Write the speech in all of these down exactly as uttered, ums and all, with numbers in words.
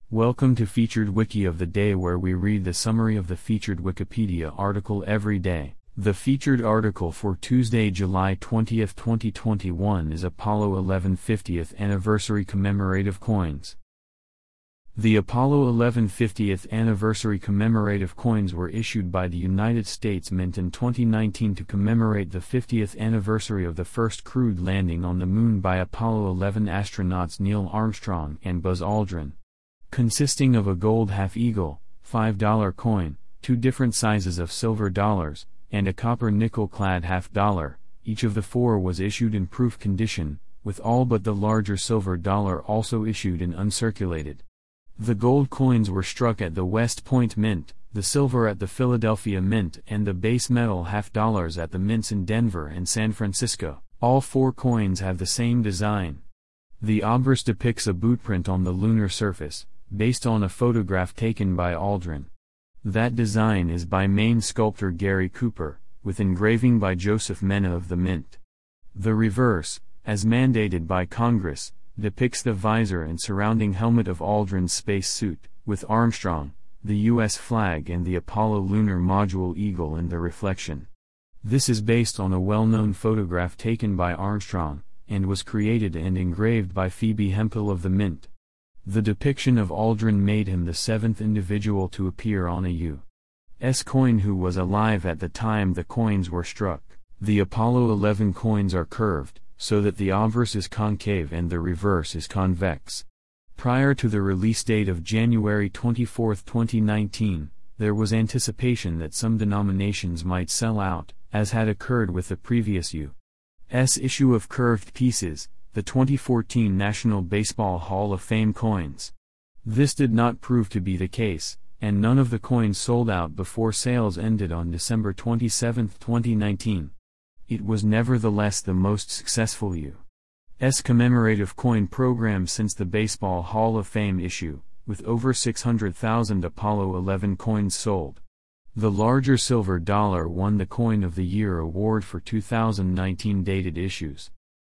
Welcome to Featured Wiki of the Day, where we read the summary of the featured Wikipedia article every day. The featured article for Tuesday, July twentieth, twenty twenty-one is Apollo eleven fiftieth Anniversary Commemorative Coins. The Apollo eleven fiftieth Anniversary Commemorative Coins were issued by the United States Mint in twenty nineteen to commemorate the fiftieth anniversary of the first crewed landing on the Moon by Apollo eleven astronauts Neil Armstrong and Buzz Aldrin. Consisting of a gold half-eagle, five dollar coin, two different sizes of silver dollars, and a copper nickel-clad half-dollar, each of the four was issued in proof condition, with all but the larger silver dollar also issued in uncirculated. The gold coins were struck at the West Point Mint, the silver at the Philadelphia Mint, and the base metal half-dollars at the mints in Denver and San Francisco. All four coins have the same design. The obverse depicts a bootprint on the lunar surface, based on a photograph taken by Aldrin. That design is by Maine sculptor Gary Cooper, with engraving by Joseph Mena of the Mint. The reverse, as mandated by Congress, depicts the visor and surrounding helmet of Aldrin's space suit, with Armstrong, the U S flag and the Apollo lunar module eagle in the reflection. This is based on a well-known photograph taken by Armstrong, and was created and engraved by Phoebe Hemphill of the Mint. The depiction of Aldrin made him the seventh individual to appear on a U S coin who was alive at the time the coins were struck. The Apollo eleven coins are curved, so that the obverse is concave and the reverse is convex. Prior to the release date of January twenty-fourth, twenty nineteen, there was anticipation that some denominations might sell out, as had occurred with the previous U S issue of curved pieces, the twenty fourteen National Baseball Hall of Fame coins. This did not prove to be the case, and none of the coins sold out before sales ended on December twenty-seventh, twenty nineteen. It was nevertheless the most successful U S commemorative coin program since the Baseball Hall of Fame issue, with over six hundred thousand Apollo eleven coins sold. The larger silver dollar won the Coin of the Year award for two thousand nineteen dated issues.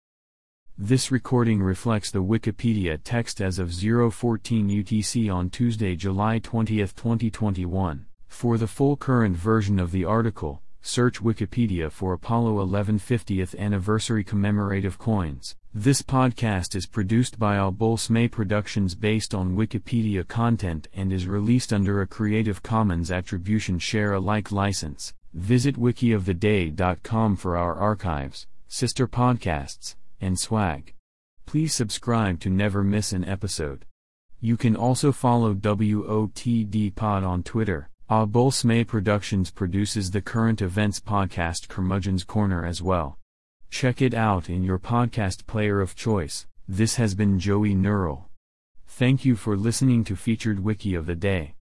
This recording reflects the Wikipedia text as of zero fourteen U T C on Tuesday, July twentieth, twenty twenty-one. For the full current version of the article, search Wikipedia for Apollo eleven fiftieth Anniversary Commemorative Coins. This podcast is produced by Al Bolsme Productions based on Wikipedia content and is released under a Creative Commons Attribution Share Alike license. Visit wiki of the day dot com for our archives, sister podcasts, and swag. Please subscribe to never miss an episode. You can also follow W O T D Pod on Twitter. Al Bolsme Productions produces the current events podcast Curmudgeon's Corner as well. Check it out in your podcast player of choice. This has been Joey Neural. Thank you for listening to Featured Wiki of the Day.